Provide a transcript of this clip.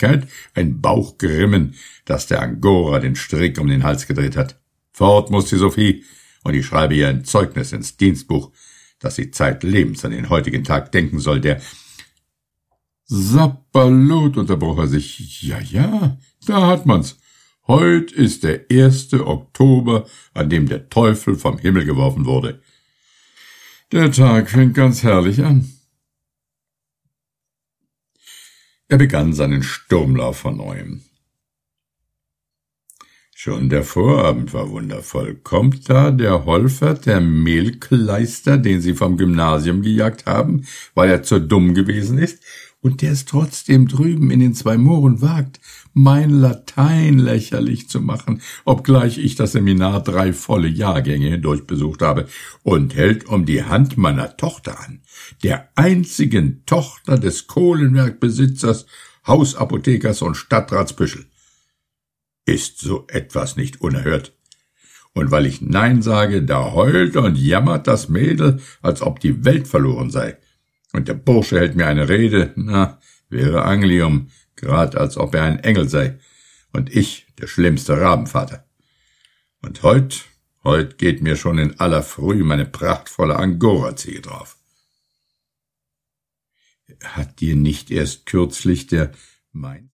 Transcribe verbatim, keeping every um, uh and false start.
Müdigkeit, ein Bauchgrimmen, das der Angora den Strick um den Hals gedreht hat. Fort muss die Sophie, und ich schreibe ihr ein Zeugnis ins Dienstbuch, dass sie zeitlebens an den heutigen Tag denken soll, der... Sapperlot, unterbrach er sich. Ja, ja, da hat man's. Heut ist der erste Oktober, an dem der Teufel vom Himmel geworfen wurde. Der Tag fängt ganz herrlich an. Er begann seinen Sturmlauf von neuem. Schon der Vorabend war wundervoll. Kommt da der Holfert, der Mehlkleister, den Sie vom Gymnasium gejagt haben, weil er zu dumm gewesen ist, und der es trotzdem drüben in den zwei Mooren wagt, mein Latein lächerlich zu machen, obgleich ich das Seminar drei volle Jahrgänge hindurch besucht habe, und hält um die Hand meiner Tochter an, der einzigen Tochter des Kohlenwerkbesitzers, Hausapothekers und Stadtratsbüschel. Ist so etwas nicht unerhört? Und weil ich Nein sage, da heult und jammert das Mädel, als ob die Welt verloren sei. Und der Bursche hält mir eine Rede, na, wäre Anglium, grad als ob er ein Engel sei, und ich der schlimmste Rabenvater. Und heut, heut geht mir schon in aller Früh meine prachtvolle Angora-Ziege drauf. Hat dir nicht erst kürzlich der mein